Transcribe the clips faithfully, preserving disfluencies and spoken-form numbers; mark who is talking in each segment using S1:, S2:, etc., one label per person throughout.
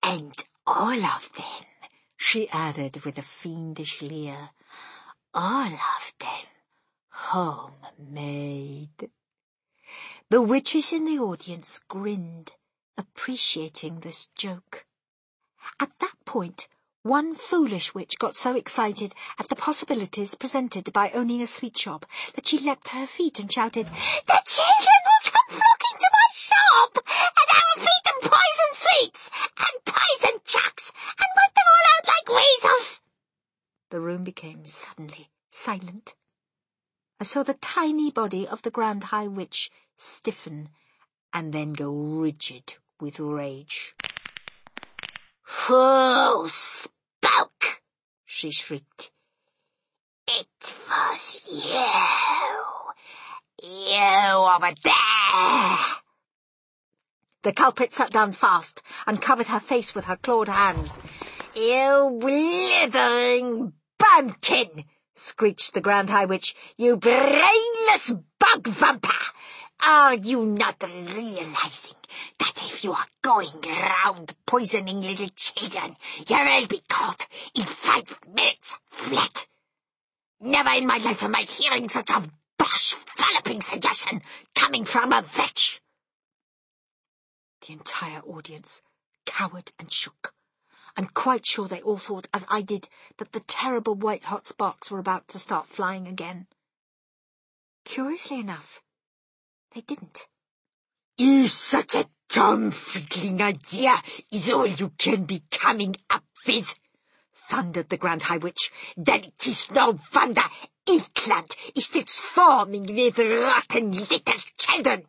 S1: And all of them, she added with a fiendish leer, all of them homemade. The witches in the audience grinned, appreciating this joke. At that point, one foolish witch got so excited at the possibilities presented by owning a sweet shop that she leapt to her feet and shouted, "The children will come flocking to my shop, and I will feed them poison sweets and poison chucks and wipe them all out like weasels." The room became suddenly silent. I saw the tiny body of the Grand High Witch stiffen and then go rigid with rage. "Who spoke?" she shrieked. "It was you. You over there." The culprit sat down fast and covered her face with her clawed hands. "You blithering bumpkin!" screeched the Grand High Witch. "You brainless bug vampire! Are you not realizing that if you are going round poisoning little children, you will be caught in five minutes flat? Never in my life am I hearing such a bosh-walloping suggestion coming from a witch." The entire audience cowered and shook. I'm quite sure they all thought, as I did, that the terrible white-hot sparks were about to start flying again. Curiously enough, they didn't. "If such a dumb-fiddling idea is all you can be coming up with," thundered the Grand High Witch, "then it is no wonder England is still swarming with rotten little children."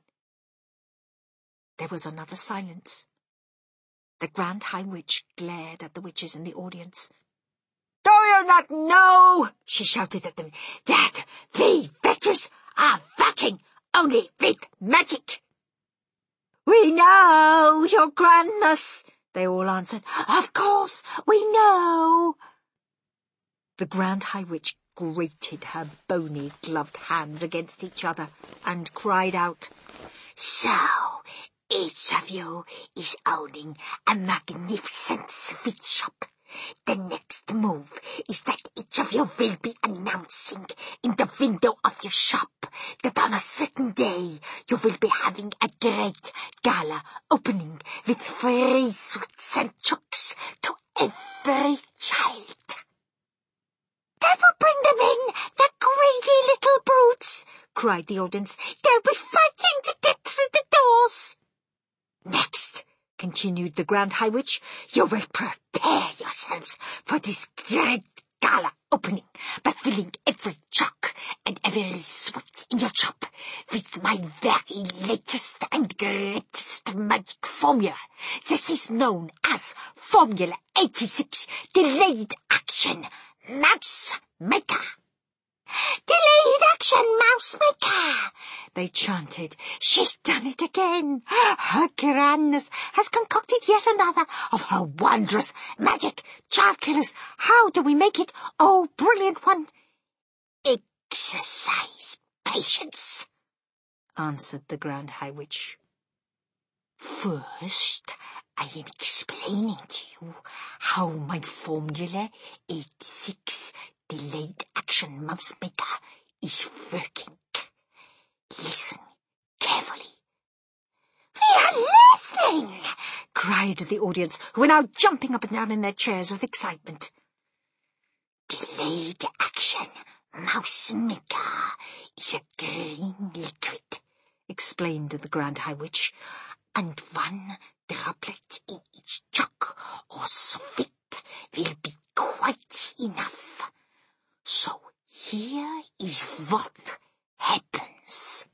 S1: There was another silence. The Grand High Witch glared at the witches in the audience. "Do you not know," she shouted at them, "that we witches are working only with magic?" "We know, your grandness," they all answered. "Of course, we know." The Grand High Witch grated her bony gloved hands against each other and cried out, "So each of you is owning a magnificent sweet shop. The next move is that each of you will be announcing in the window of your shop that on a certain day you will be having a great gala opening with free sweets and chocks to every child." "That will bring them in, the greedy little brutes," cried the audience. "They'll be fighting to get through the doors." "Next," continued the Grand High Witch, "you will prepare yourselves for this great gala opening by filling every choc and every sweet in your shop with my very latest and greatest magic formula. This is known as Formula eighty-six Delayed Action Mouse Maker." "Delayed Action Mouse Maker," they chanted. "She's done it again. Her grandness has concocted yet another of her wondrous magic child killers. How do we make it? Oh, brilliant one!" "Exercise patience," answered the Grand High Witch. "First, I am explaining to you how my Formula eighty-six Delayed Action Mouse Maker is working. Listen carefully." "We are listening!" cried the audience, who were now jumping up and down in their chairs with excitement. "Delayed Action Mouse Maker is a green liquid," explained the Grand High Witch, "and one droplet in each choc or sweet will be quite enough. So here is what happens.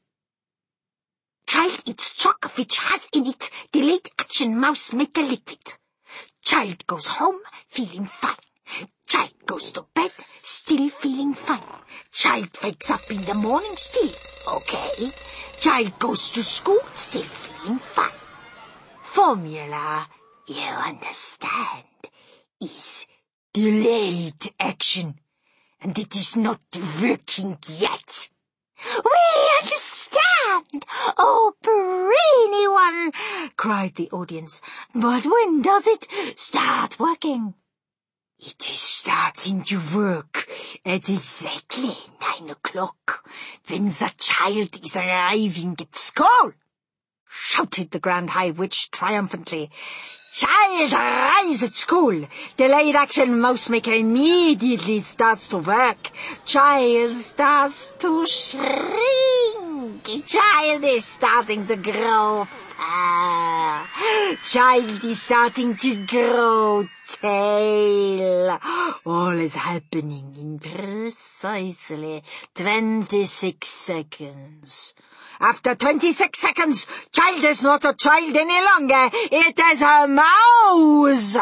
S1: Child eats choc which has in it Delayed Action Mouse Maker liquid. Child goes home feeling fine. Child goes to bed still feeling fine. Child wakes up in the morning still okay. Child goes to school still feeling fine. Formula, you understand, is delayed action. And it is not working yet. We understand, oh brainy one, cried the audience. But when does it start working? It is starting to work at exactly nine o'clock, when the child is arriving at school, shouted the Grand High Witch triumphantly. Child arrives at school. Delayed action mouse maker immediately starts to work. Child starts to shrink. Child is starting to grow fur. Child is starting to grow tail. All is happening in precisely twenty-six seconds. After twenty-six seconds, child is not a child any longer. It is a mouse.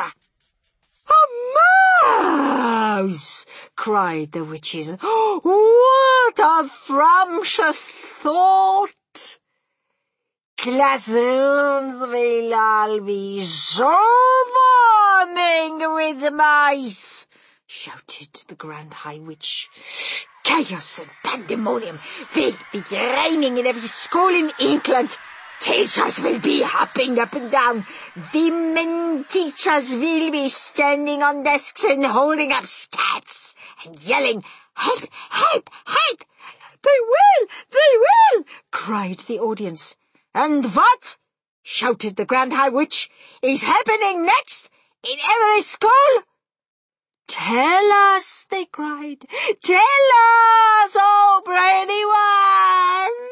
S1: A mouse, cried the witches. What a frumpious thought. Classrooms will all be swarming with mice, shouted the Grand High Witch. Chaos and pandemonium will be reigning in every school in England. Teachers will be hopping up and down. Women teachers will be standing on desks and holding up skates and yelling, help, help, help. They will, they will, cried the audience. And what, shouted the Grand High Witch, is happening next in every school? Tell us, they cried. Tell us, oh brainy one!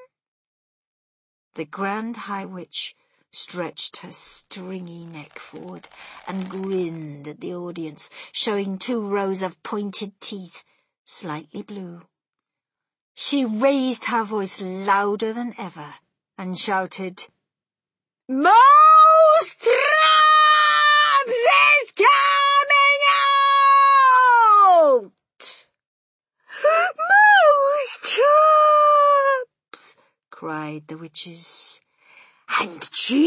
S1: The Grand High Witch stretched her stringy neck forward and grinned at the audience, showing two rows of pointed teeth, slightly blue. She raised her voice louder than ever and shouted, Mousetraps is coming out! Mousetraps! cried the witches. And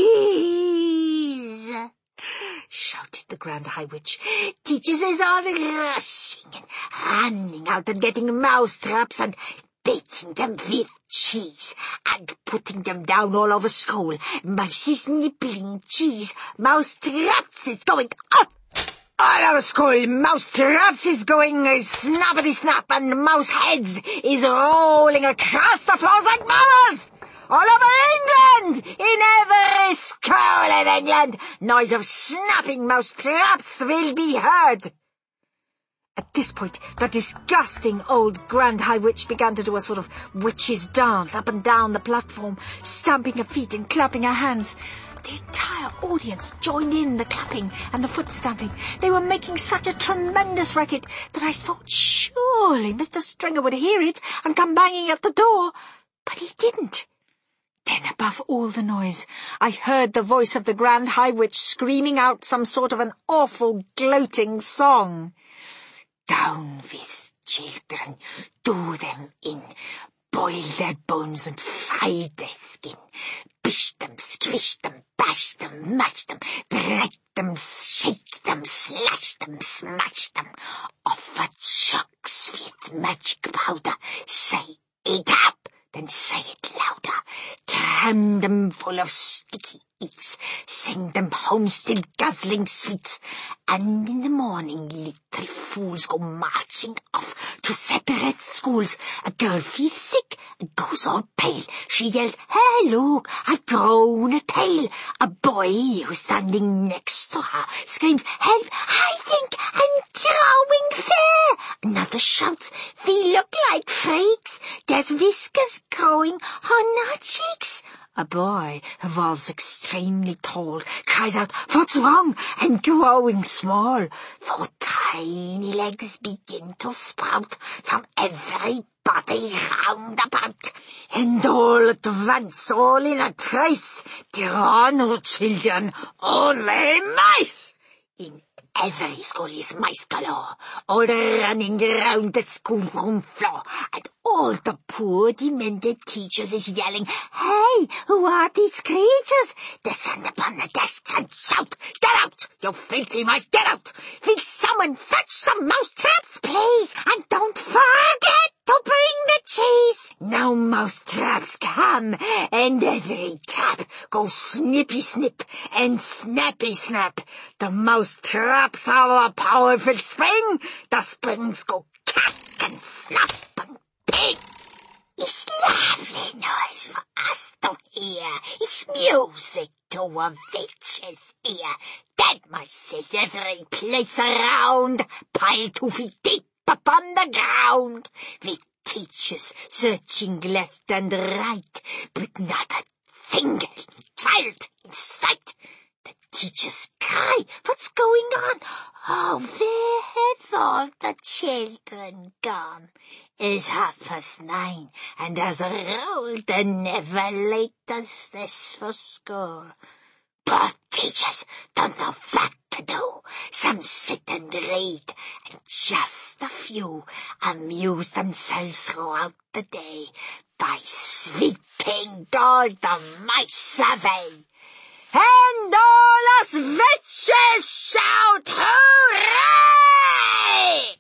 S1: cheese! shouted the Grand High Witch. Teachers is all rushing and running out and getting mousetraps and baiting them with cheese and putting them down all over school. Mice is nibbling cheese. Mousetraps is going up all over school. Mousetraps is going snappity-snap, and mouse heads is rolling across the floors like marbles. All over England, in every school in England, noise of snapping mousetraps will be heard. At this point, the disgusting old Grand High Witch began to do a sort of witch's dance up and down the platform, stamping her feet and clapping her hands. The entire audience joined in the clapping and the foot stamping. They were making such a tremendous racket that I thought surely Mister Stringer would hear it and come banging at the door. But he didn't. Then above all the noise, I heard the voice of the Grand High Witch screaming out some sort of an awful gloating song. Down with children, do them in, boil their bones and fry their skin, bish them, squish them, bash them, mash them, break them, shake them, slash them, smash them, offer chocks with magic powder, say it up, then say it louder, cram them full of sticky eats, send them home still guzzling sweets, and in the morning little fools go marching off to separate schools. A girl feels sick and goes all pale. She yells, hey, look, I've grown a tail. A boy who's standing next to her screams, help, I think I'm growing fair. Another shouts, we look like freaks. There's whiskers growing on our cheeks. A boy who was extremely tall cries out, what's wrong? I'm growing small. For tiny legs begin to sprout from every body round about. And all at once, all in a trace, there are no children, only mice. In every school is mice galore, all running round the schoolroom floor, and all the poor demented teachers is yelling, hey, who are these creatures? Descend upon the desks and shout, get out, You filthy mice, get out! Will someone fetch some mouse traps, please? And don't forget to bring the cheese. Now mouse traps come, and every trap goes snippy snip and snappy snap. The mouse traps have a powerful spring. The springs go crack and snap and ping. It's lovely noise for us to hear. It's music to a witch's ear. Dead mice is every place around, piled two feet deep upon the ground, with teachers searching left and right, but not a single child in sight. The teachers cry, what's going on? Oh, where have all the children gone? It's half past nine, and as a rule, they're never late as this for school. Poor teachers don't know what to do. Some sit and read, and just a few amuse themselves throughout the day by sweeping all the mice away. And all us witches shout hooray!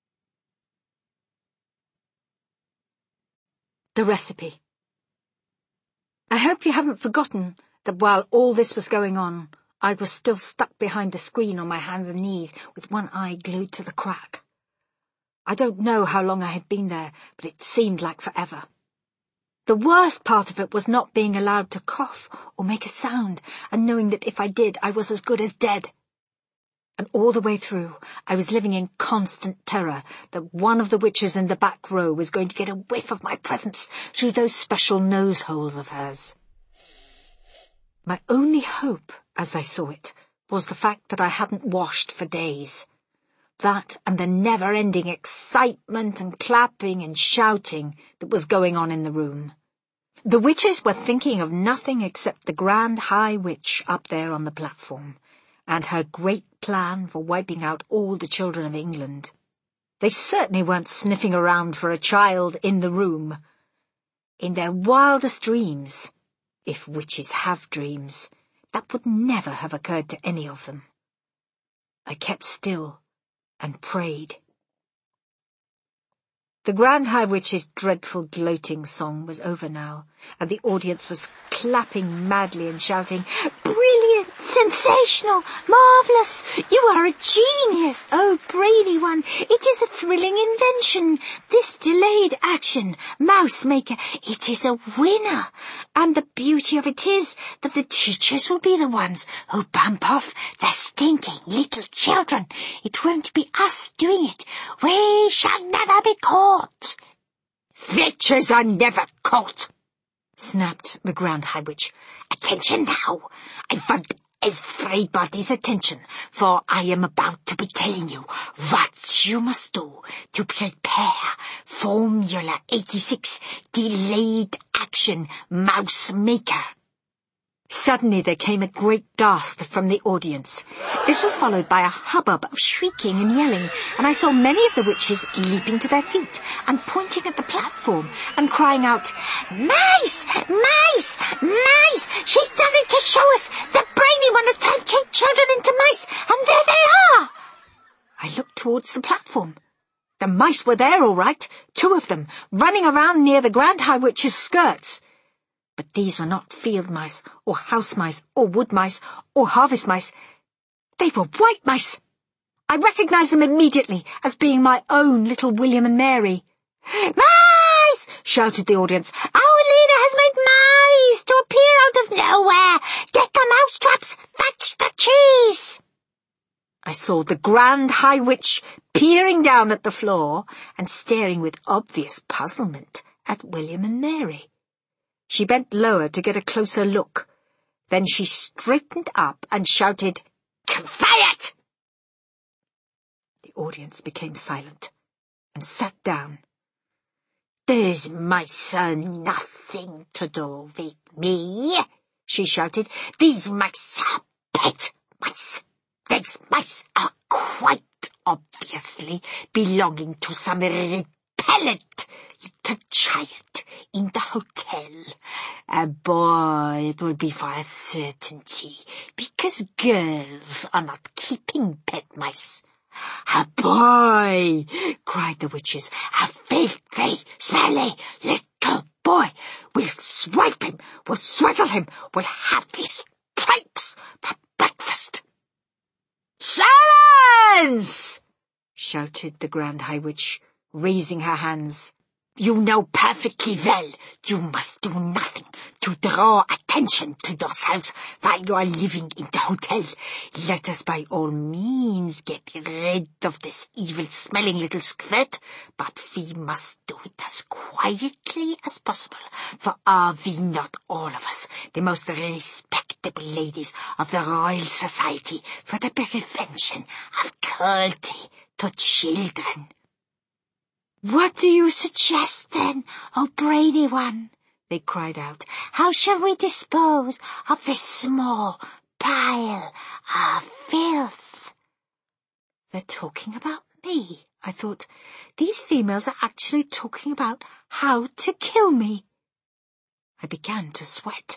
S2: The recipe. I hope you haven't forgotten that while all this was going on, I was still stuck behind the screen on my hands and knees with one eye glued to the crack. I don't know how long I had been there, but it seemed like forever. The worst part of it was not being allowed to cough or make a sound, and knowing that if I did, I was as good as dead. And all the way through, I was living in constant terror that one of the witches in the back row was going to get a whiff of my presence through those special nose holes of hers. My only hope, as I saw it, was the fact that I hadn't washed for days. That and the never-ending excitement and clapping and shouting that was going on in the room. The witches were thinking of nothing except the Grand High Witch up there on the platform, and her great plan for wiping out all the children of England. They certainly weren't sniffing around for a child in the room. In their wildest dreams, if witches have dreams, that would never have occurred to any of them. I kept still and prayed. The Grand High Witch's dreadful gloating song was over now, and the audience was clapping madly and shouting, "Brilliant! Sensational! Marvellous! You are a genius! Oh, brainy one! It is a thrilling invention! This delayed action, Mouse Maker, it is a winner! And the beauty of it is that the teachers will be the ones who bump off the stinking little children. It won't be us doing it. We shall never be caught." "Witches are never caught," snapped the Grand High Witch. "Attention now. I want everybody's attention, for I am about to be telling you what you must do to prepare Formula eighty-six Delayed Action Mouse Maker." Suddenly there came a great gasp from the audience. This was followed by a hubbub of shrieking and yelling, and I saw many of the witches leaping to their feet and pointing at the platform and crying out, "Mice! Mice! Mice! She's done it to show us! The brainy one has turned two children into mice, and there they are!" I looked towards the platform. The mice were there all right, two of them, running around near the Grand High Witch's skirts. But these were not field mice, or house mice, or wood mice, or harvest mice. They were white mice. I recognized them immediately as being my own little William and Mary. "Mice!" shouted the audience. "Our leader has made mice to appear out of nowhere. Get the mouse traps. Fetch the cheese." I saw the Grand High Witch peering down at the floor and staring with obvious puzzlement at William and Mary. She bent lower to get a closer look. Then she straightened up and shouted, "Quiet!" The audience became silent and sat down. "These mice are nothing to do with me," she shouted. "These mice are pet mice. These mice are quite obviously belonging to some repellent little child
S1: in the hotel. A boy, it will be for a certainty, because girls are not keeping pet mice. A boy, cried the witches, a filthy, smelly little boy. We'll swipe him, we'll swaddle him, we'll have his stripes for breakfast. Silence! Shouted the Grand High Witch, raising her hands. You know perfectly well you must do nothing to draw attention to yourselves while you are living in the hotel. Let us by all means get rid of this evil-smelling little squirt, but we must do it as quietly as possible, for are we not all of us the most respectable ladies of the Royal Society for the prevention of cruelty to children? What do you suggest, then, O brainy one? They cried out. How shall we dispose of this small pile of filth? They're talking about me, I thought. These females are actually talking about how to kill me. I began to sweat.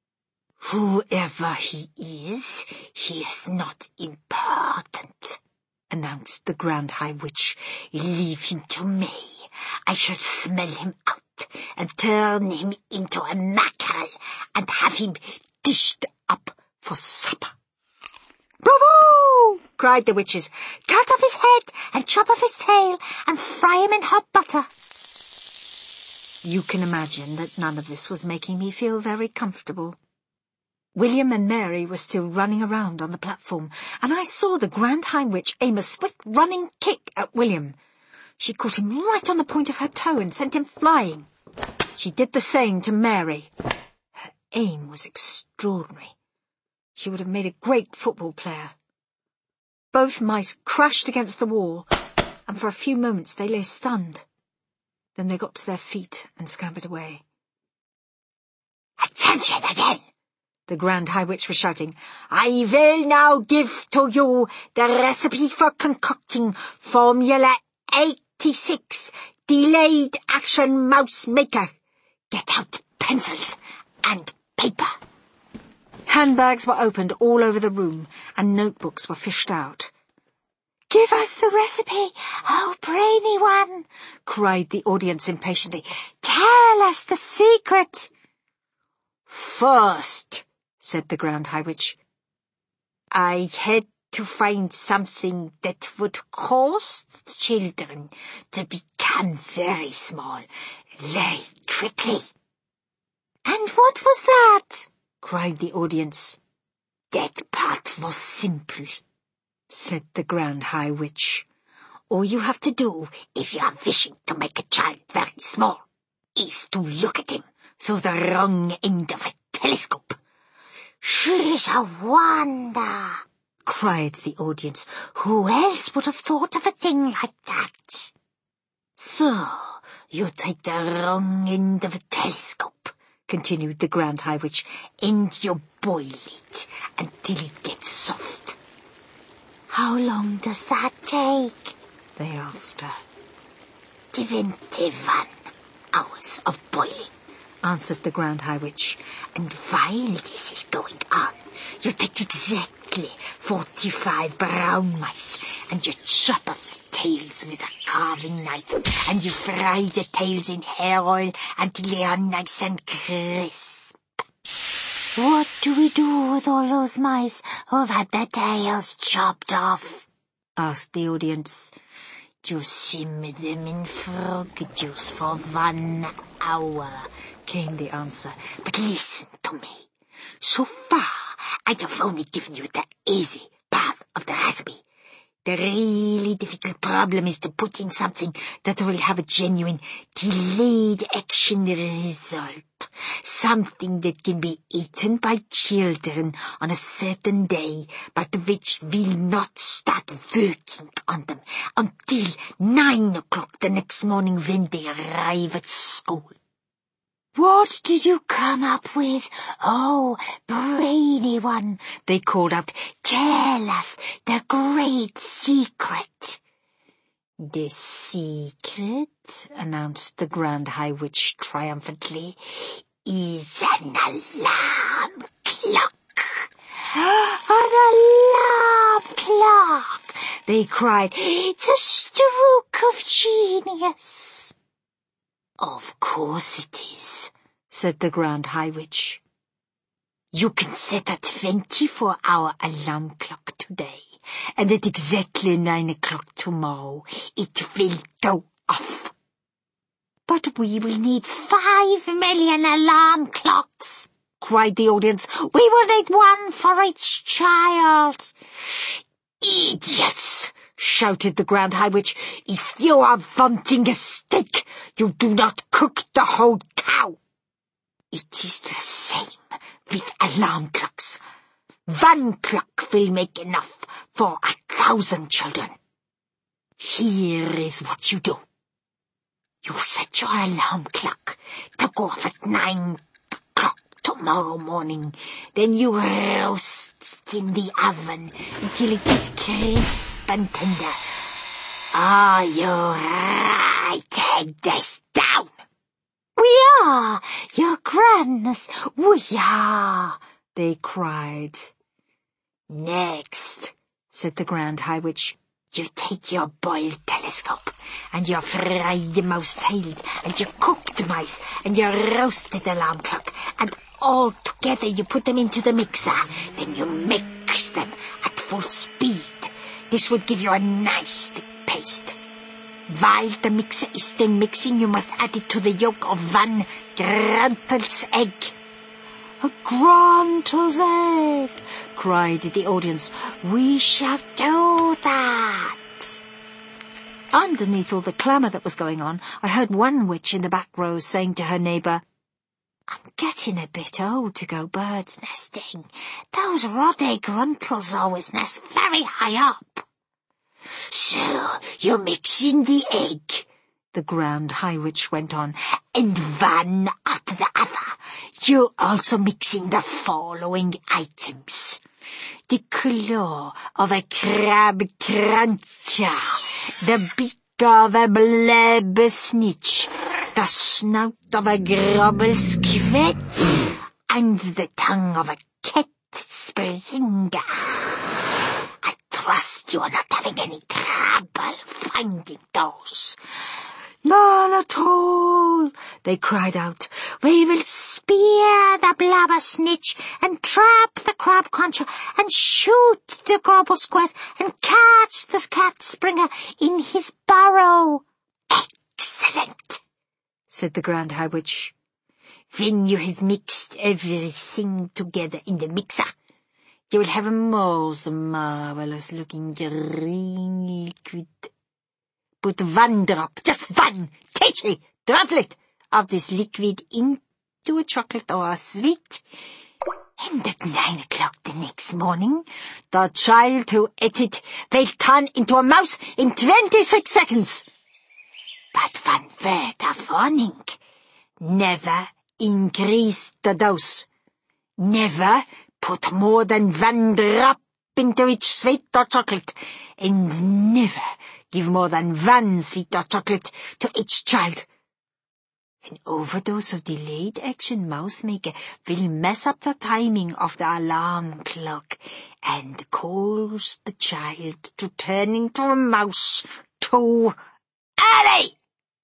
S1: Whoever he is, he is not important, announced the Grand High Witch. Leave him to me. I shall smell him out and turn him into a mackerel and have him dished up for supper. Bravo! Cried the witches. Cut off his head and chop off his tail and fry him in hot butter. You can imagine that none of this was making me feel very comfortable. William and Mary were still running around on the platform, and I saw the Grand High Witch aim a swift running kick at William. She caught him right on the point of her toe and sent him flying. She did the same to Mary. Her aim was extraordinary. She would have made a great football player. Both mice crashed against the wall, and for a few moments they lay stunned. Then they got to their feet and scampered away. Attention again! The Grand High Witch was shouting. I will now give to you the recipe for concocting Formula eighty-six, Delayed Action Mouse Maker. Get out pencils and paper. Handbags were opened all over the room, and notebooks were fished out. Give us the recipe, oh brainy one, cried the audience impatiently. Tell us the secret. First, said the Grand High Witch, I had to find something that would cause the children to become very small, very quickly. And what was that? Cried the audience. That part was simple, said the Grand High Witch. All you have to do, if you are wishing to make a child very small, is to look at him through the wrong end of a telescope. She's a wonder, cried the audience. Who else would have thought of a thing like that? So, you take the wrong end of a telescope, continued the Grand High Witch, and you boil it until it gets soft. How long does that take? They asked her. Twenty-one hours of boiling, answered the Grand High Witch. And while this is going on, you take exactly forty-five brown mice, and you chop off the tails with a carving knife, and you fry the tails in hair oil until they are nice and crisp. What do we do with all those mice who've had their tails chopped off? Asked the audience. You simmer them in frog juice for one hour, came the answer. But listen to me. So far, I have only given you the easy part of the recipe. The really difficult problem is to put in something that will have a genuine delayed action result. Something that can be eaten by children on a certain day, but which will not start working on them until nine o'clock the next morning when they arrive at school. What did you come up with? Oh, brainy one, they called out. Tell us the great secret.
S2: The secret, announced the Grand High Witch triumphantly, is an alarm clock. An alarm clock, they cried. It's a stroke of genius. Of course it is, said the Grand High Witch. You can set a twenty-four hour alarm clock today, and at exactly nine o'clock tomorrow it will go off. But we will need five million alarm clocks, cried the audience. We will need one for each child. Idiots, shouted the Grand High Witch. If you are wanting a steak, you do not cook the whole cow. It is the same with alarm clocks. One clock will make enough for a thousand children. Here is what you do. You set your alarm clock to go off at nine o'clock tomorrow morning. Then you roast in the oven until it is crisp and tender. Are you right? Head this down. We are, your grandness, we are, they cried. Next, said the Grand High Witch, you take your boiled telescope, and your fried mouse tails, and your cooked mice, and your roasted alarm clock, and all together you put them into the mixer. Then you mix them at full speed. This would give you a nice thick paste. While the mixer is still mixing, you must add it to the yolk of one Gruntle's egg. A Gruntle's egg, cried the audience. We shall do that. Underneath all the clamour that was going on, I heard one witch in the back row saying to her neighbour, I'm getting a bit old to go bird's nesting. Those Roddy Gruntles always nest very high up. So you mix in the egg, the Grand High Witch went on, and one after the other. You also mix in the following items. The claw of a crab cruncher, the beak of a blab snitch, the snout of a grubble squid, and the tongue of a cat springer. Trust you are not having any trouble finding those. None at all, they cried out. We will spear the blubber snitch and trap the crab cruncher and shoot the grubble squid and catch the cat springer in his burrow. Excellent, said the Grand High Witch. When you have mixed everything together in the mixer, you will have a most marvelous-looking green liquid. Put one drop, just one, teachy droplet of this liquid into a chocolate or a sweet, and at nine o'clock the next morning, the child who ate it will turn into a mouse in twenty-six seconds. But one word of warning, never increase the dose. Never put more than one drop into each sweet or chocolate, and never give more than one sweet or chocolate to each child. An overdose of delayed action mouse maker will mess up the timing of the alarm clock and cause the child to turn into a mouse too early.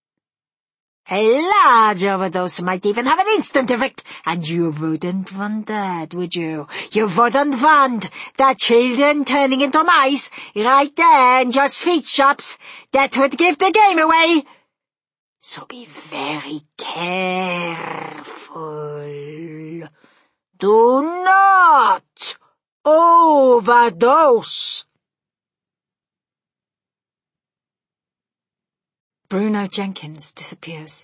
S2: A large overdose might even have an instant effect, and you wouldn't want that, would you? You wouldn't want the children turning into mice right there in your sweet shops. That would give the game away. So be very careful. Do not overdose. Bruno Jenkins disappears.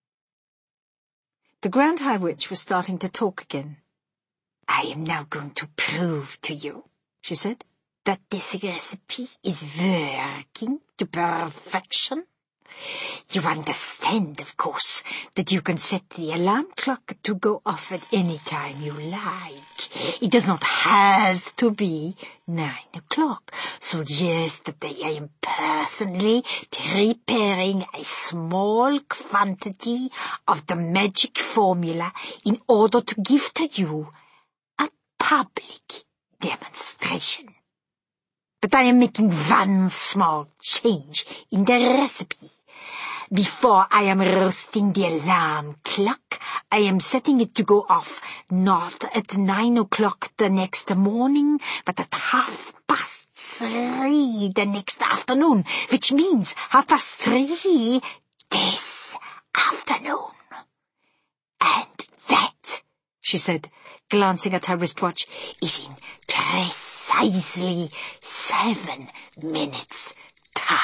S2: The Grand High Witch was starting to talk again. I am now going to prove to you, she said, that this recipe is working to perfection. You understand, of course, that you can set the alarm clock to go off at any time you like. It does not have to be nine o'clock. So yesterday I am personally preparing a small quantity of the magic formula in order to give to you a public demonstration. But I am making one small change in the recipe. Before I am roasting the alarm clock, I am setting it to go off not at nine o'clock the next morning, but at half past three the next afternoon, which means half past three this afternoon. And that, she said, glancing at her wristwatch, is in precisely seven minutes' time.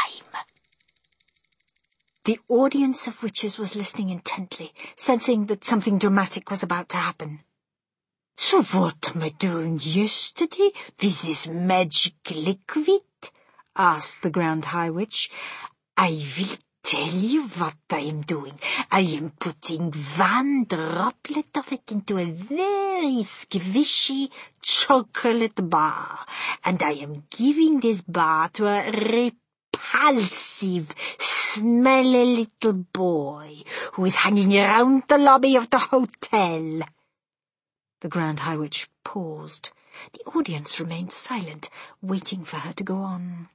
S2: The audience of witches was listening intently, sensing that something dramatic was about to happen. So what am I doing yesterday with this magic liquid? Asked the Grand High Witch. I will tell you what I am doing. I am putting one droplet of it into a very squishy chocolate bar, and I am giving this bar to a repulsive, smelly little boy who is hanging around the lobby of the hotel. The Grand High Witch paused. The audience remained silent, waiting for her to go on.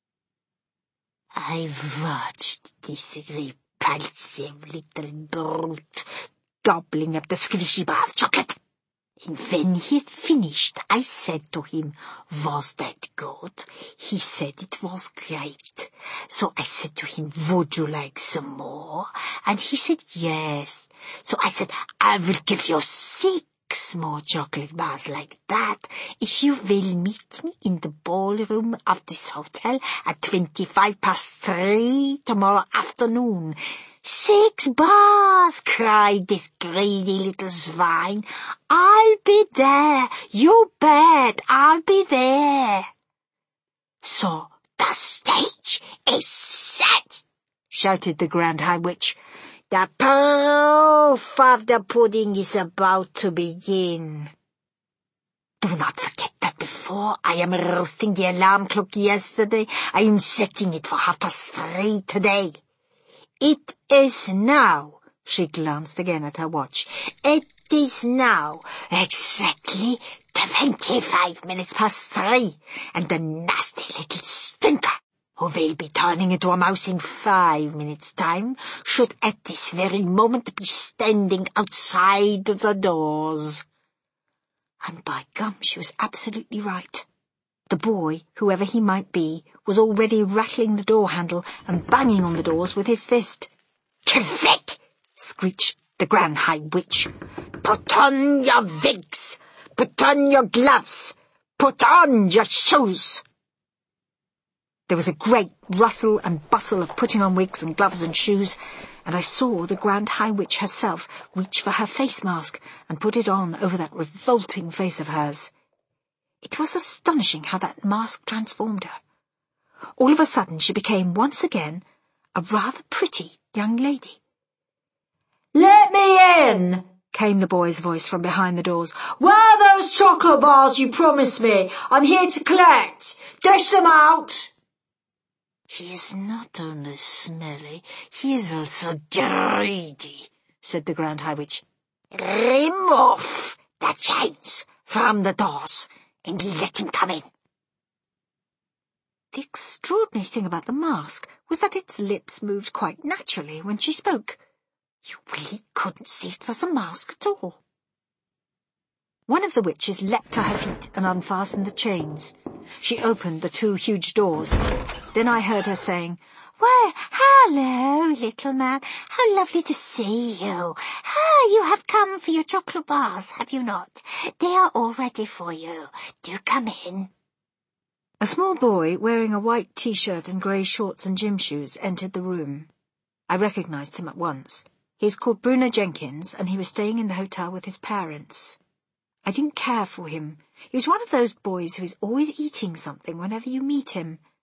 S2: I've watched this repulsive little brute gobbling up the squishy bar of chocolate. And when he had finished, I said to him, was that good? He said it was great. So I said to him, would you like some more? And he said yes. So I said, I will give you six more chocolate bars like that if you will meet me in the ballroom of this hotel at twenty-five past three tomorrow afternoon. Six bars, cried this greedy little swine. I'll be there. You bet, I'll be there. So the stage is set, shouted the Grand High Witch. The proof of the pudding is about to begin. Do not forget that before I am roasting the alarm clock yesterday, I am setting it for half past three today. It is now, she glanced again at her watch, it is now exactly twenty-five minutes past three, and the nasty little stinker, who will be turning into a mouse in five minutes' time, should at this very moment be standing outside the doors. And by gum, she was absolutely right. The boy, whoever he might be, was already rattling the door handle and banging on the doors with his fist. "Quick!" screeched the Grand High Witch. "Put on your wigs! Put on your gloves! Put on your shoes!" There was a great rustle and bustle of putting on wigs and gloves and shoes, and I saw the Grand High Witch herself reach for her face mask and put it on over that revolting face of hers. It was astonishing how that mask transformed her. All of a sudden she became once again a rather pretty young lady. "Let me in!" came the boy's voice from behind the doors. "Where are those chocolate bars you promised me? I'm here to collect. Dish them out!" "He is not only smelly, he is also greedy," said the Grand High Witch. "Remove the chains from the doors and let him come in." The extraordinary thing about the mask was that its lips moved quite naturally when she spoke. You really couldn't see it was a mask at all. One of the witches leapt to her feet and unfastened the chains. She opened the two huge doors. Then I heard her saying, "Why, hello, little man. How lovely to see you. Ah, you have come for your chocolate bars, have you not? They are all ready for you. Do come in." A small boy, wearing a white T-shirt and grey shorts and gym shoes, entered the room. I recognized him at once. He is called Bruno Jenkins, and he was staying in the hotel with his parents. I didn't care for him. He was one of those boys who is always eating something whenever you meet him.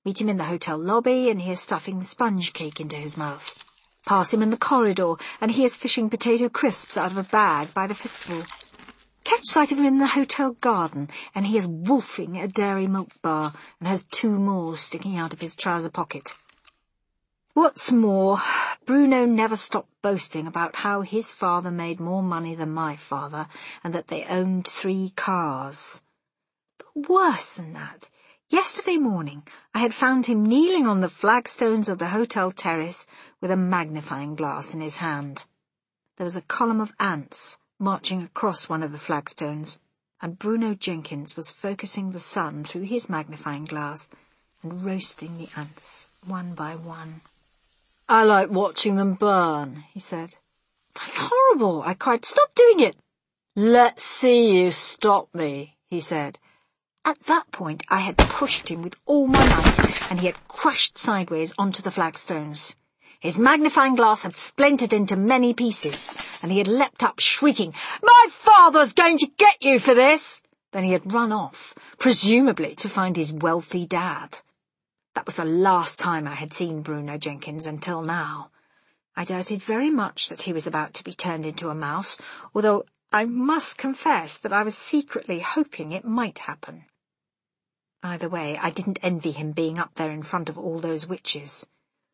S2: Meet him in the hotel lobby and he is stuffing sponge cake into his mouth. Pass him in the corridor and he is fishing potato crisps out of a bag by the fistful. Catch sight of him in the hotel garden and he is wolfing a dairy milk bar and has two more sticking out of his trouser pocket. What's more, Bruno never stopped boasting about how his father made more money than my father and that they owned three cars. But worse than that, yesterday morning I had found him kneeling on the flagstones of the hotel terrace with a magnifying glass in his hand. There was a column of ants marching across one of the flagstones, and Bruno Jenkins was focusing the sun through his magnifying glass and roasting the ants one by one. "I like watching them burn," he said. "That's horrible," I cried. "Stop doing it." "Let's see you stop me," he said. At that point I had pushed him with all my might, and he had crashed sideways onto the flagstones. His magnifying glass had splintered into many pieces, and he had leapt up shrieking, "My father's going to get you for this!" Then he had run off, presumably to find his wealthy dad. That was the last time I had seen Bruno Jenkins until now. I doubted very much that he was about to be turned into a mouse, although I must confess that I was secretly hoping it might happen. Either way, I didn't envy him being up there in front of all those witches.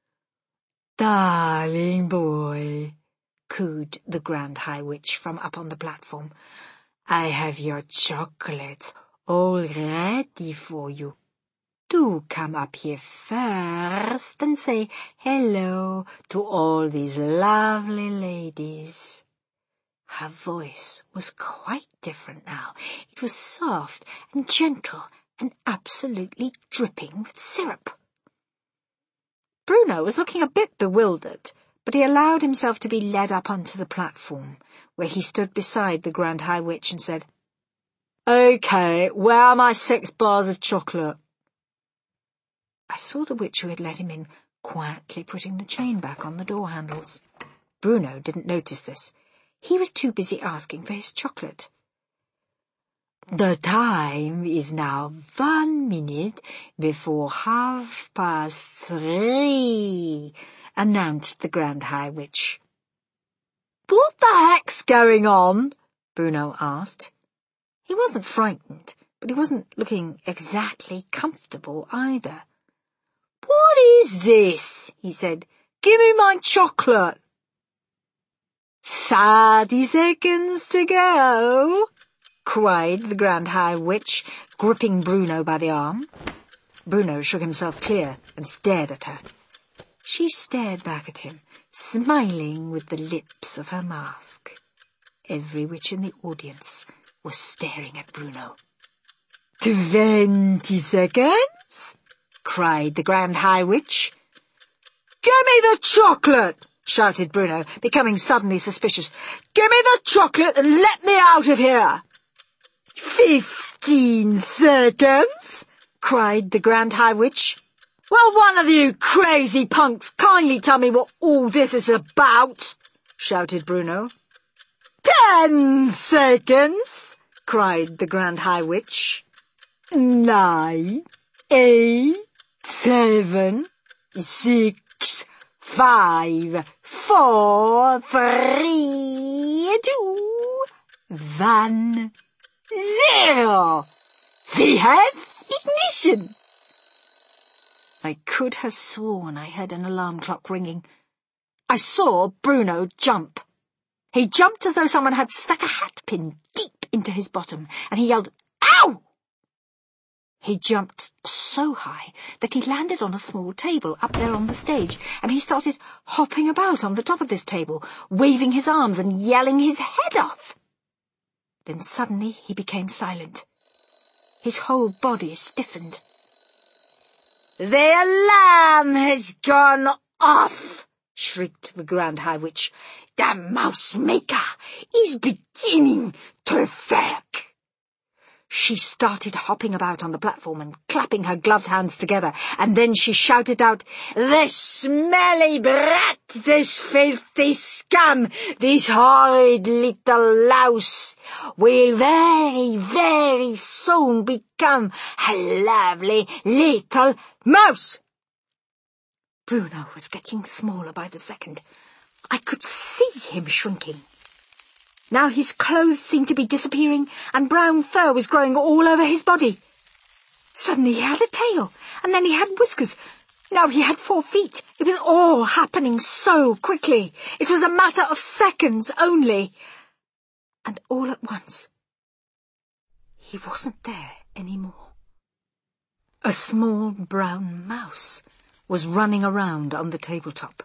S2: "Darling boy," cooed the Grand High Witch from up on the platform, "I have your chocolates all ready for you. Do come up here first and say hello to all these lovely ladies." Her voice was quite different now. It was soft and gentle and absolutely dripping with syrup. Bruno was looking a bit bewildered, but he allowed himself to be led up onto the platform, where he stood beside the Grand High Witch and said, "OK, where are my six bars of chocolate?" I saw the witch who had let him in quietly putting the chain back on the door handles. Bruno didn't notice this. He was too busy asking for his chocolate. "The time is now one minute before half past three," announced the Grand High Witch. "What the heck's going on?" Bruno asked. He wasn't frightened, but he wasn't looking exactly comfortable either. "What is this?" he said. "Give me my chocolate." "Thirty seconds to go," cried the Grand High Witch, gripping Bruno by the arm. Bruno shook himself clear and stared at her. She stared back at him, smiling with the lips of her mask. Every witch in the audience was staring at Bruno. "Twenty seconds," cried the Grand High Witch. "Give me the chocolate!" shouted Bruno, becoming suddenly suspicious. "Give me the chocolate and let me out of here!" "Fifteen seconds!" cried the Grand High Witch. "Will one of you crazy punks kindly tell me what all this is about?" shouted Bruno. "Ten seconds!" cried the Grand High Witch. "Nine, eight, seven, six, five, four, three, two, one, zero. We have ignition." I could have sworn I heard an alarm clock ringing. I saw Bruno jump. He jumped as though someone had stuck a hat pin deep into his bottom, and he yelled, "Ow!" He jumped so high that he landed on a small table up there on the stage, and he started hopping about on the top of this table, waving his arms and yelling his head off. Then suddenly he became silent. His whole body stiffened. "The alarm has gone off," shrieked the Grand High Witch. "The Mouse Maker is beginning to work." She started hopping about on the platform and clapping her gloved hands together, and then she shouted out, "This smelly brat, this filthy scum, this horrid little louse will very, very soon become a lovely little mouse." Bruno was getting smaller by the second. I could see him shrinking. Now his clothes seemed to be disappearing, and brown fur was growing all over his body. Suddenly he had a tail, and then he had whiskers. Now he had four feet. It was all happening so quickly. It was a matter of seconds only. And all at once, he wasn't there anymore. A small brown mouse was running around on the tabletop.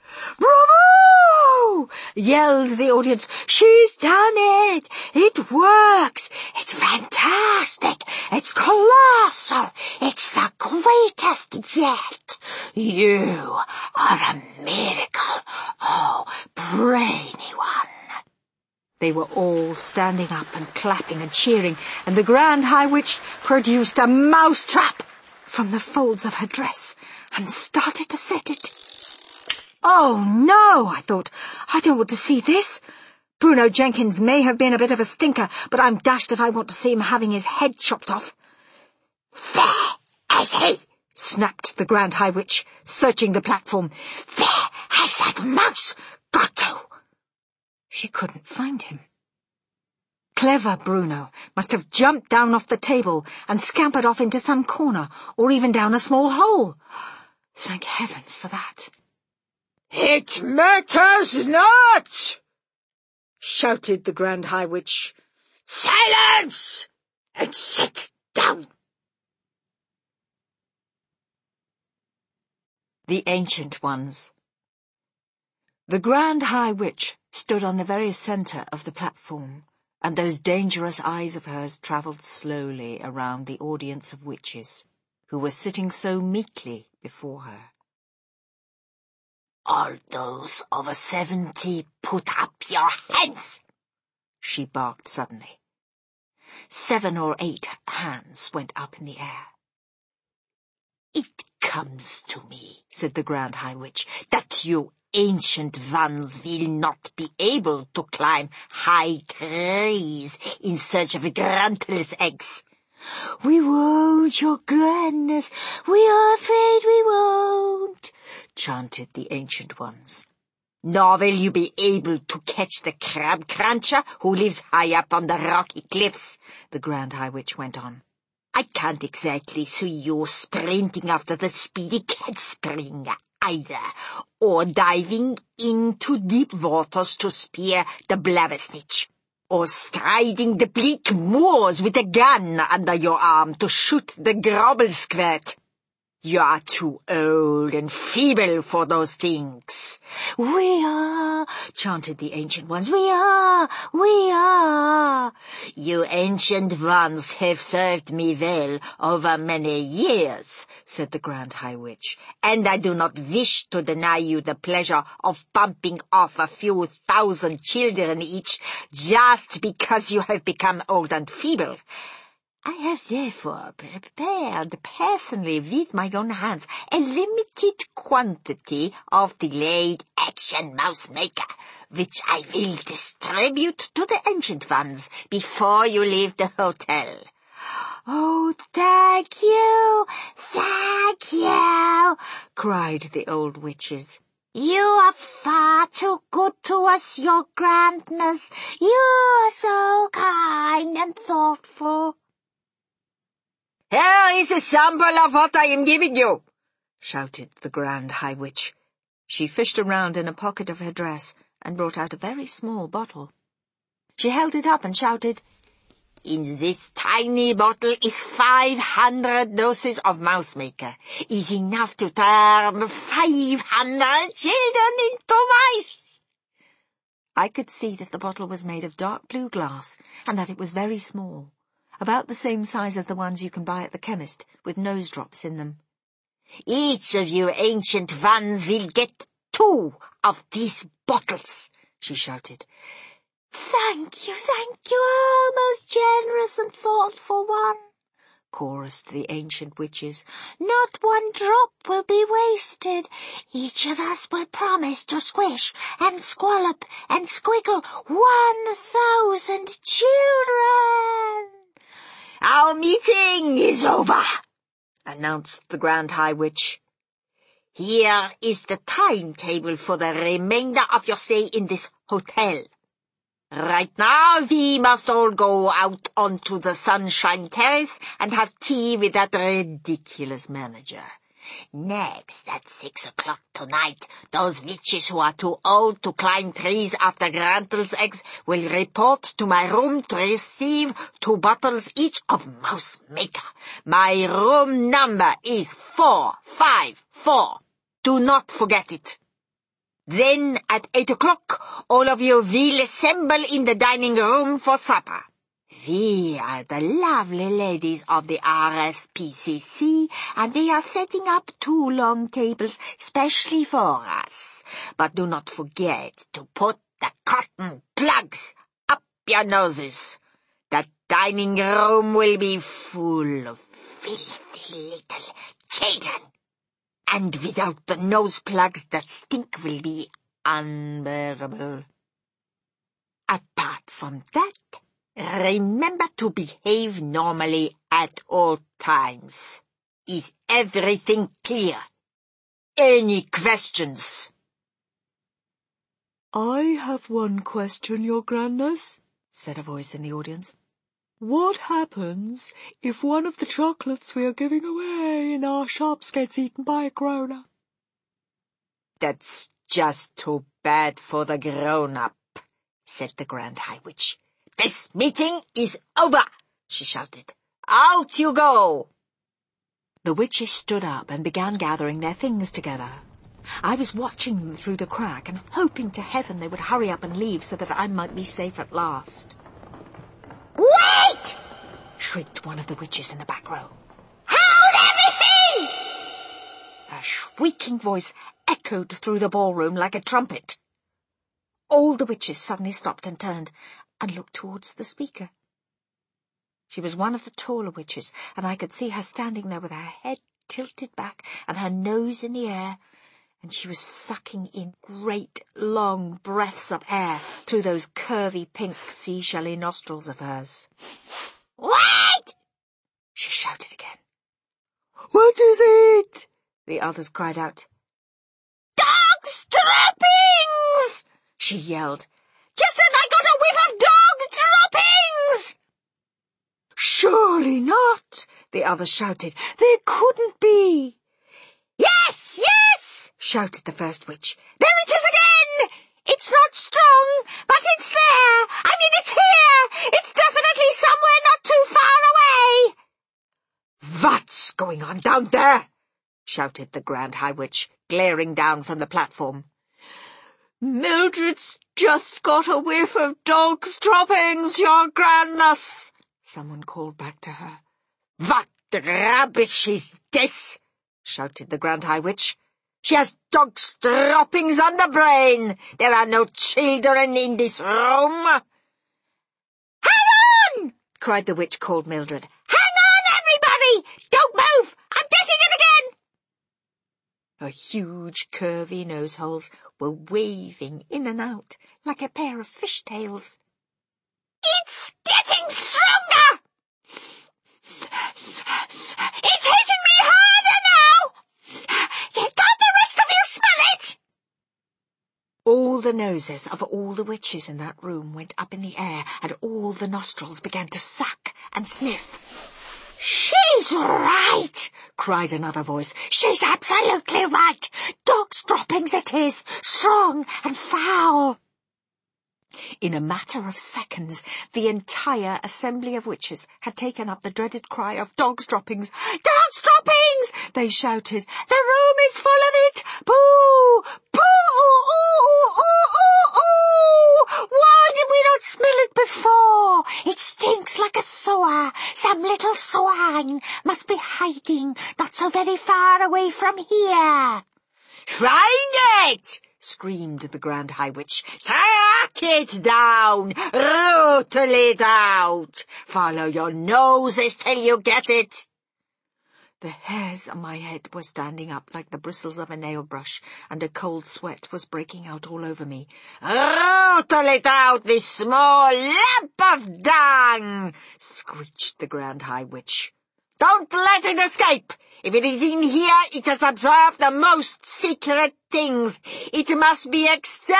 S2: "Bravo!" yelled the audience. "She's done it! It works! It's fantastic! It's colossal! It's the greatest yet! You are a miracle, oh, brainy one!" They were all standing up and clapping and cheering, and the Grand High Witch produced a mouse trap from the folds of her dress and started to set it. "Oh, no," I thought. "I don't want to see this. Bruno Jenkins may have been a bit of a stinker, but I'm dashed if I want to see him having his head chopped off." "Where is he?" snapped the Grand High Witch, searching the platform. "Where has that mouse got to?" She couldn't find him. Clever Bruno must have jumped down off the table and scampered off into some corner, or even down a small hole. Thank heavens for that. "It matters not!" shouted the Grand High Witch. "Silence! And sit down!" The Ancient Ones. The Grand High Witch stood on the very centre of the platform, and those dangerous eyes of hers travelled slowly around the audience of witches, who were sitting so meekly before her. "All those over seventy, put up your hands!" she barked suddenly. Seven or eight hands went up in the air. "It comes to me," said the Grand High Witch, "that you ancient ones will not be able to climb high trees in search of Gruntl's eggs." "We won't, your grandness, we are afraid we won't," chanted the Ancient Ones. "Nor will you be able to catch the crab cruncher who lives high up on the rocky cliffs," the Grand High Witch went on. "I can't exactly see you sprinting after the speedy cat spring either, or diving into deep waters to spear the blabbersnitch, or striding the bleak moors with a gun under your arm to shoot the grobblesquirt. You are too old and feeble for those things." "We are," chanted the Ancient Ones. "We are, we are." "You ancient ones have served me well over many years," said the Grand High Witch, "and I do not wish to deny you the pleasure of bumping off a few thousand children each just because you have become old and feeble. I have therefore prepared personally with my own hands a limited quantity of delayed action mouse maker, which I will distribute to the Ancient Ones before you leave the hotel." "Oh, thank you, thank you," cried the old witches. "You are far too good to us, your grandness. You are so kind and thoughtful." "Here is a sample of what I am giving you," shouted the Grand High Witch. She fished around in a pocket of her dress and brought out a very small bottle. She held it up and shouted, "In this tiny bottle is five hundred doses of mouse maker. Is enough to turn five hundred children into mice." I could see that the bottle was made of dark blue glass and that it was very small, about the same size as the ones you can buy at the chemist, with nose drops in them. "Each of you ancient ones will get two of these bottles," she shouted. Thank you, thank you, oh, most generous and thoughtful one, chorused the ancient witches. Not one drop will be wasted. Each of us will promise to squish and squallop and squiggle one thousand children.
S1: Our meeting is over, announced the Grand High Witch. Here is the timetable for the remainder of your stay in this hotel. Right now we must all go out onto the Sunshine Terrace and have tea with that ridiculous manager. Next, at six o'clock tonight, those witches who are too old to climb trees after Grantel's eggs will report to my room to receive two bottles each of Mouse Maker. My room number is four five four. Do not forget it. Then, at eight o'clock, all of you will assemble in the dining room for supper. We are the lovely ladies of the R S P C C, and they are setting up two long tables specially for us. But do not forget to put the cotton plugs up your noses. The dining room will be full of filthy little children. And without the nose plugs, the stink will be unbearable. Apart from that, remember to behave normally at all times. Is everything clear? Any questions?
S2: I have one question, Your Grandness, said a voice in the audience. What happens if one of the chocolates we are giving away in our shops gets eaten by a grown-up?
S1: That's just too bad for the grown-up, said the Grand High Witch. This meeting is over, she shouted. Out you go! The witches stood up and began gathering their things together. I was watching them through the crack and hoping to heaven they would hurry up and leave so that I might be safe at last.
S2: Wait!
S1: Shrieked one of the witches in the back row.
S2: Hold everything!
S1: Her shrieking voice echoed through the ballroom like a trumpet. All the witches suddenly stopped and turned and looked towards the speaker. She was one of the taller witches, and I could see her standing there with her head tilted back and her nose in the air, and she was sucking in great, long breaths of air through those curvy pink seashelly nostrils of hers.
S2: What?
S1: She shouted again.
S2: What is it?
S1: The others cried out.
S2: Dog's droppings!
S1: She yelled.
S2: Just as I got a whiff of dog's droppings!
S1: Surely not, the others shouted. There couldn't be.
S2: Yes, yes,
S1: shouted the first witch.
S2: There it is again! It's not strong, but it's there. I mean, it's here. It's definitely somewhere not too far away.
S1: What's going on down there? Shouted the Grand High Witch, glaring down from the platform.
S2: Mildred's just got a whiff of dog's droppings, Your Grandness, someone called back to her.
S1: What rubbish is this? Shouted the Grand High Witch. She has dog's droppings on the brain. There are no children in this room.
S2: Hang on!
S1: cried the witch called Mildred.
S2: Hang on, everybody! Don't move! I'm getting it again!
S1: Her huge, curvy noseholes were waving in and out like a pair of fishtails.
S2: It's getting stronger! It's hitting me harder now! Can't the rest of you smell it?
S1: All the noses of all the witches in that room went up in the air, and all the nostrils began to suck and sniff.
S2: She's right,
S1: cried another voice.
S2: She's absolutely right. Dog's droppings it is, strong and foul.
S1: In a matter of seconds, the entire assembly of witches had taken up the dreaded cry of dog's droppings.
S2: Dog's droppings!
S1: They shouted. The room is full of it! Boo!
S2: Boo! Ooh, ooh, ooh, ooh, ooh! Why did we not smell it before? It stinks like a sewer. Some little swine must be hiding not so very far away from here.
S1: Find it!
S2: screamed the Grand High Witch.
S1: "Cut it down! Rootle it out! Follow your noses till you get it!"
S2: The hairs on my head were standing up like the bristles of a nail brush, and a cold sweat was breaking out all over me.
S1: "Rootle it out, this small lump of dung!" screeched the Grand High Witch. "Don't let it escape! If it is in here, it has observed the most secret things. It must be exterminated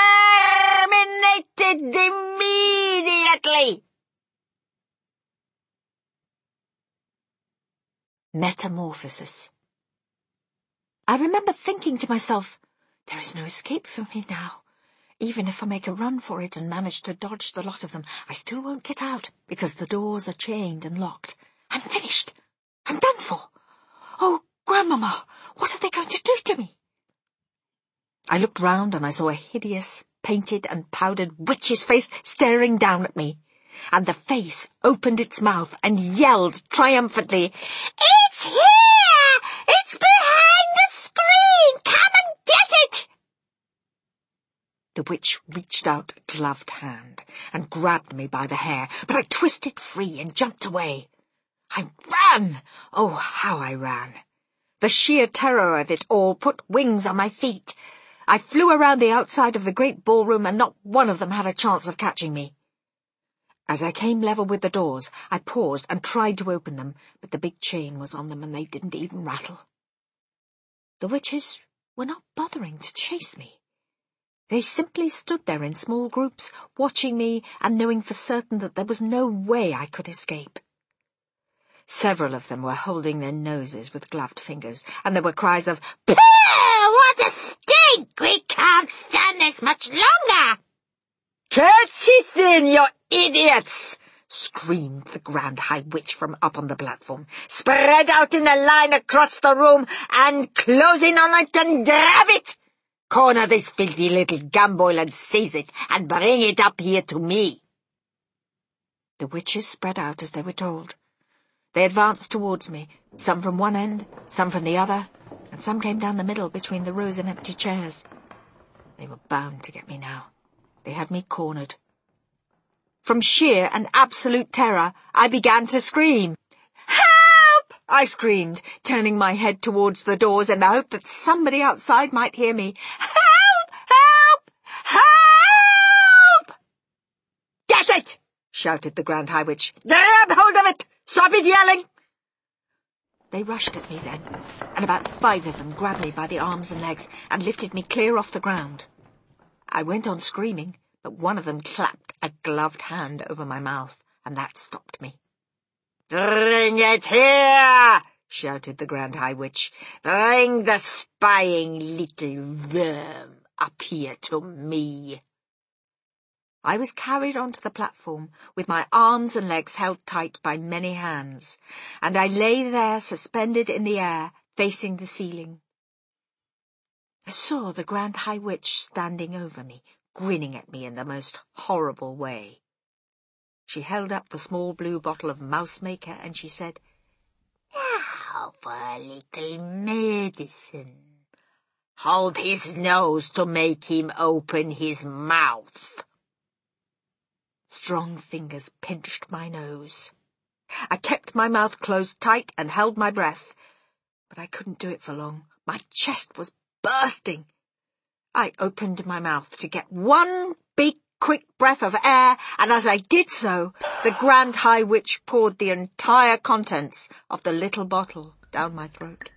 S1: immediately!"
S2: Metamorphosis. I remember thinking to myself, there is no escape for me now. Even if I make a run for it and manage to dodge the lot of them, I still won't get out, because the doors are chained and locked. I'm finished. I'm done for. Oh, Grandmama, what are they going to do to me? I looked round and I saw a hideous, painted and powdered witch's face staring down at me. And the face opened its mouth and yelled triumphantly, "It's here! It's behind the screen! Come and get it!" The witch reached out a gloved hand and grabbed me by the hair, but I twisted free and jumped away. I ran! Oh, how I ran! The sheer terror of it all put wings on my feet. I flew around the outside of the great ballroom, and not one of them had a chance of catching me. As I came level with the doors, I paused and tried to open them, but the big chain was on them and they didn't even rattle. The witches were not bothering to chase me. They simply stood there in small groups, watching me and knowing for certain that there was no way I could escape. Several of them were holding their noses with gloved fingers, and there were cries of,
S1: "Pooh! What a stink! We can't stand this much longer!" "Catch it then, you idiots!" screamed the Grand High Witch from up on the platform. "Spread out in a line across the room and close in on it and grab it! Corner this filthy little gumboil and seize it and bring it up here to me."
S2: The witches spread out as they were told. They advanced towards me, some from one end, some from the other, and some came down the middle between the rows of empty chairs. They were bound to get me now. They had me cornered. From sheer and absolute terror, I began to scream. "Help!" I screamed, turning my head towards the doors in the hope that somebody outside might hear me. "Help! Help! Help!"
S1: "Get it!" shouted the Grand High Witch. "Grab hold of it! Stop it yelling!"
S2: They rushed at me then, and about five of them grabbed me by the arms and legs and lifted me clear off the ground. I went on screaming, but one of them clapped a gloved hand over my mouth, and that stopped me.
S1: "Bring it here!" shouted the Grand High Witch. "Bring the spying little worm up here to me."
S2: I was carried onto the platform, with my arms and legs held tight by many hands, and I lay there suspended in the air, facing the ceiling. I saw the Grand High Witch standing over me, grinning at me in the most horrible way. She held up the small blue bottle of Mouse Maker, and she said,
S1: "Now for a little medicine. Hold his nose to make him open his mouth."
S2: Strong fingers pinched my nose. I kept my mouth closed tight and held my breath, but I couldn't do it for long. My chest was bursting. I opened my mouth to get one big, quick breath of air, and as I did so, the Grand High Witch poured the entire contents of the little bottle down my throat.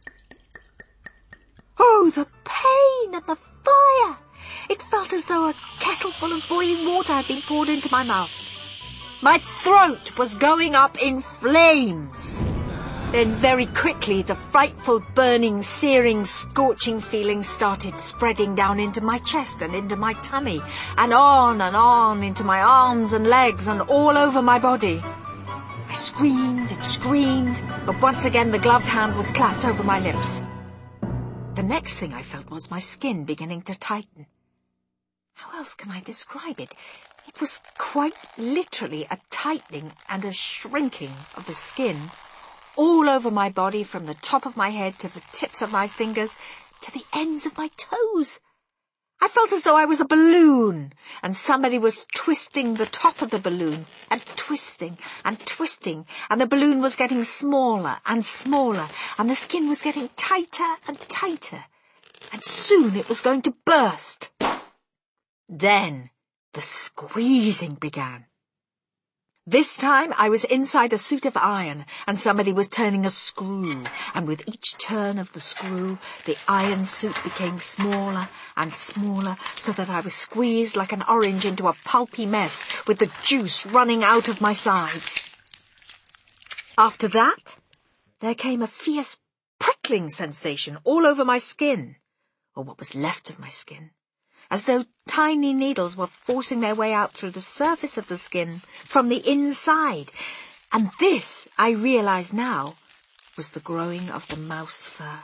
S2: Oh, the pain and the fire! It felt as though a kettle full of boiling water had been poured into my mouth. My throat was going up in flames. Then very quickly the frightful burning, searing, scorching feeling started spreading down into my chest and into my tummy, and on and on into my arms and legs and all over my body. I screamed and screamed, but once again the gloved hand was clapped over my lips. The next thing I felt was my skin beginning to tighten. How else can I describe it? It was quite literally a tightening and a shrinking of the skin all over my body, from the top of my head to the tips of my fingers to the ends of my toes. I felt as though I was a balloon, and somebody was twisting the top of the balloon, and twisting and twisting, and the balloon was getting smaller and smaller, and the skin was getting tighter and tighter, and soon it was going to burst. Then the squeezing began. This time I was inside a suit of iron, and somebody was turning a screw, and with each turn of the screw, the iron suit became smaller and smaller, so that I was squeezed like an orange into a pulpy mess, with the juice running out of my sides. After that, there came a fierce prickling sensation all over my skin, or what was left of my skin, as though tiny needles were forcing their way out through the surface of the skin from the inside. And this, I realize now, was the growing of the mouse fur.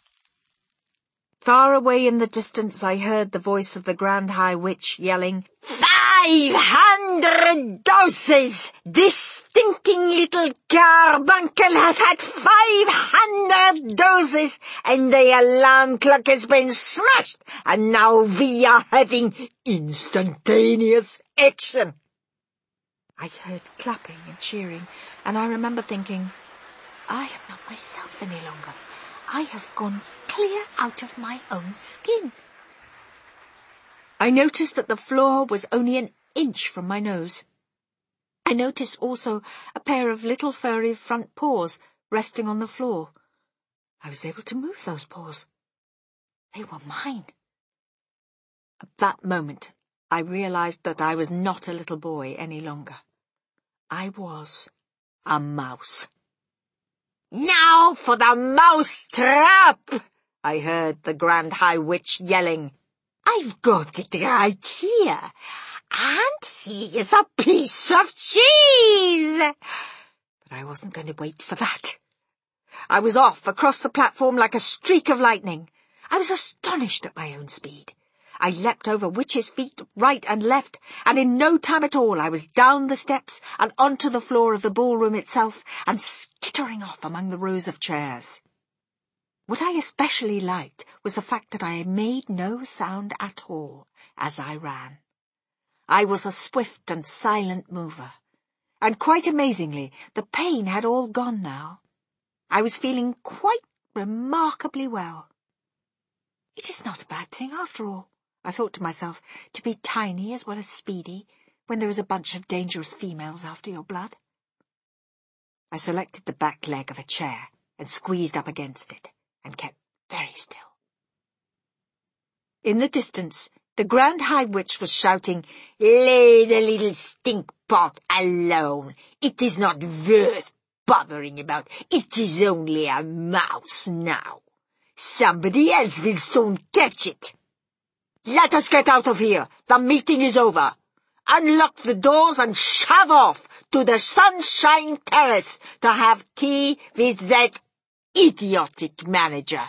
S2: Far away in the distance I heard the voice of the Grand High Witch yelling, "Five hundred doses! This stinking little carbuncle has had five hundred doses, and the alarm clock has been smashed, and now we are having instantaneous action." I heard clapping and cheering, and I remember thinking, I am not myself any longer. I have gone clear out of my own skin. I noticed that the floor was only an inch from my nose. I noticed also a pair of little furry front paws resting on the floor. I was able to move those paws. They were mine. At that moment, I realized that I was not a little boy any longer. I was a mouse. "Now for the mouse trap!" I heard the Grand High Witch yelling. "I've got it right here, and here's a piece of cheese!" But I wasn't going to wait for that. I was off across the platform like a streak of lightning. I was astonished at my own speed. I leapt over Witch's feet, right and left, and in no time at all I was down the steps and onto the floor of the ballroom itself and skittering off among the rows of chairs. What I especially liked was the fact that I made no sound at all as I ran. I was a swift and silent mover, and quite amazingly, the pain had all gone now. I was feeling quite remarkably well. It is not a bad thing after all, I thought to myself, to be tiny as well as speedy when there is a bunch of dangerous females after your blood. I selected the back leg of a chair and squeezed up against it and kept very still. In the distance, the Grand High Witch was shouting, "Leave the little stinkpot alone. It is not worth bothering about. It is only a mouse now. Somebody else will soon catch it. Let us get out of here. The meeting is over. Unlock the doors and shove off to the Sunshine Terrace to have tea with that idiotic manager."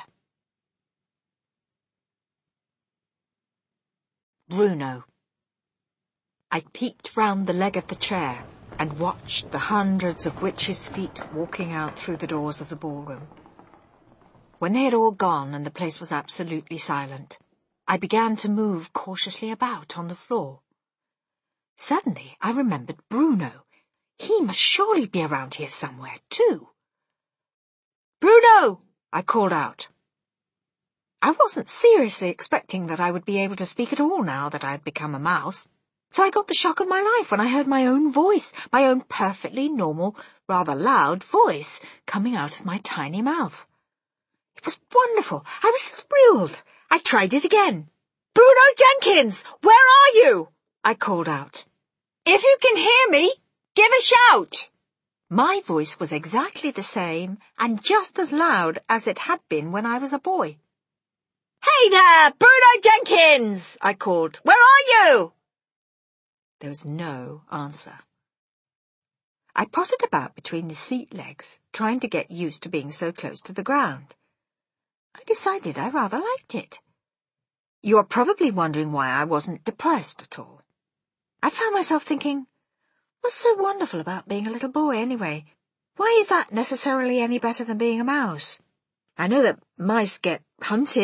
S2: Bruno. I peeked round the leg of the chair and watched the hundreds of witches' feet walking out through the doors of the ballroom. When they had all gone and the place was absolutely silent, I began to move cautiously about on the floor. Suddenly I remembered Bruno. He must surely be around here somewhere, too. "Bruno!" I called out. I wasn't seriously expecting that I would be able to speak at all now that I had become a mouse, so I got the shock of my life when I heard my own voice, my own perfectly normal, rather loud voice, coming out of my tiny mouth. It was wonderful. I was thrilled. I tried it again. "Bruno Jenkins, where are you?" I called out. "If you can hear me, give a shout." My voice was exactly the same and just as loud as it had been when I was a boy. "Hey there, Bruno Jenkins!" I called. "Where are you?" There was no answer. I pottered about between the seat legs, trying to get used to being so close to the ground. I decided I rather liked it. You are probably wondering why I wasn't depressed at all. I found myself thinking, what's so wonderful about being a little boy anyway? Why is that necessarily any better than being a mouse? I know that mice get hunted